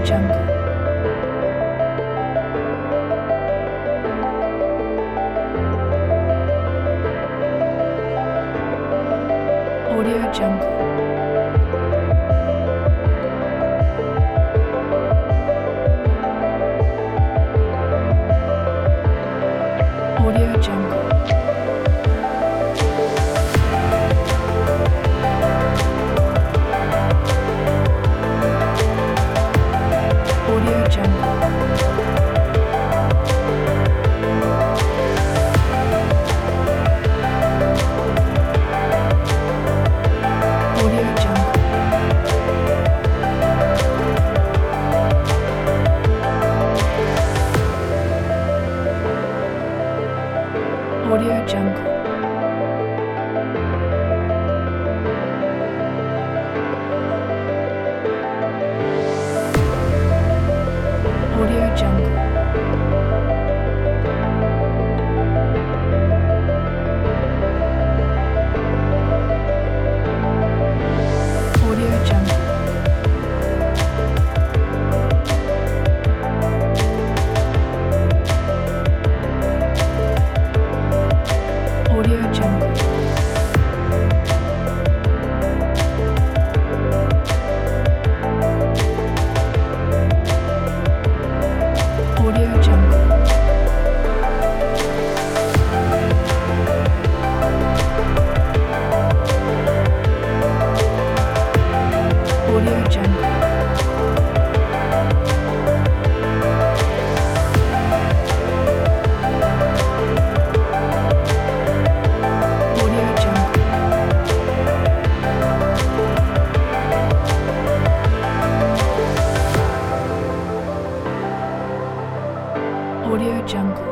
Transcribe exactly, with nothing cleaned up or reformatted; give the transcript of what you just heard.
Jungle. Audio Jungle. Audio Jungle. Audio Jungle. Audio Jungle. Audio Jungle. Audio Jungle. Audio Jungle. Audio Jungle. Audio Jungle. Audio Jungle. Audio Jungle. Audio Jungle.